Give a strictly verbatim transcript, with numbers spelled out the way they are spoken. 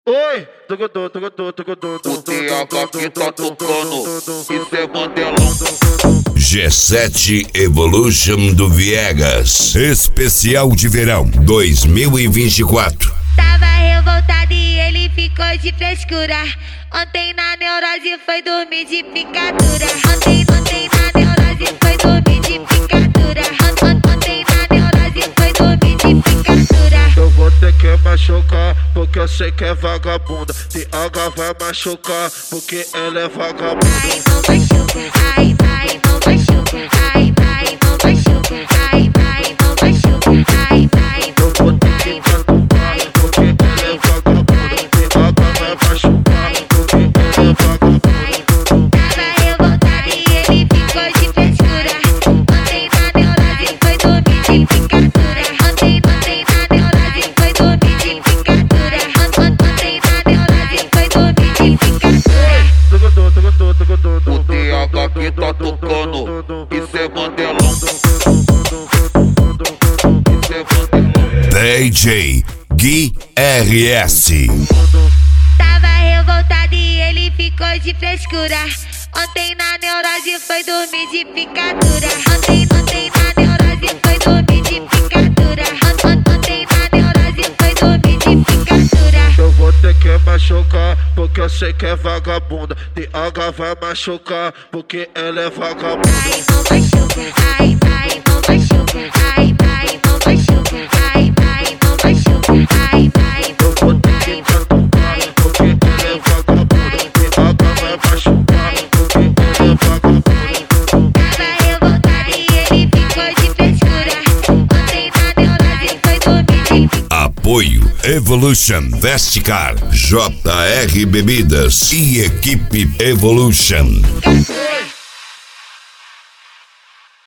Oi, tugodô, tugodô, tugodô, O T H que tá tocando, isso é Mandelão. G sete Evolution do Viegas. Especial de verão dois mil e vinte e quatro. Tava revoltado e ele ficou de frescura. Ontem na neurose foi dormir de picadura. Ontem, ontem na neurose foi dormir de picadura. Ontem na neurose foi dormir de picadura. Eu vou ter que machucar, porque eu sei que é vagabunda. T H vai machucar, porque ela é vagabunda. Ai, não machuca, ai, ai, não machuca, ai, ai, não machuca, ai, ai, não machuca, ai, ai, Eu vou ter que machucar, porque ela é vagabunda. T H vai machucar, porque ela é vagabunda. tava revoltado e ele ficou de frescura. Ontem na neurose foi dormir de picadura. Ontem, ontem na neurose foi dormir de picadura. Ontem na neurose foi dormir de picadura. Tugodô, tugodô, tugodô, O T H que tá tocando, isso é Mandelão. Isso é Mandelão. D J Gui R S. Tava revoltado e ele ficou de frescura. Ontem na neurose foi dormir de picadura. Ontem, ontem na neurose foi dormir de picadura. Ontem na neurose foi dormir de picadura. Eu vou ter que machucar, porque eu sei que é vagabunda. T H vai machucar, porque ela é vagabunda. Ai, não machuca, ai, ai, não machuca, ai, ai, não machuca, ai, ai, não machuca, ai, ai, Eu vou ter que machucar, porque ela é vagabunda. T H vai machucar, porque ela é vagabunda. tava revoltado e ele ficou de frescura. Ontem na neurose foi dormir de picadura. Apoio Evolution Vesticar, J R Bebidas e Equipe Evolution. Picadura.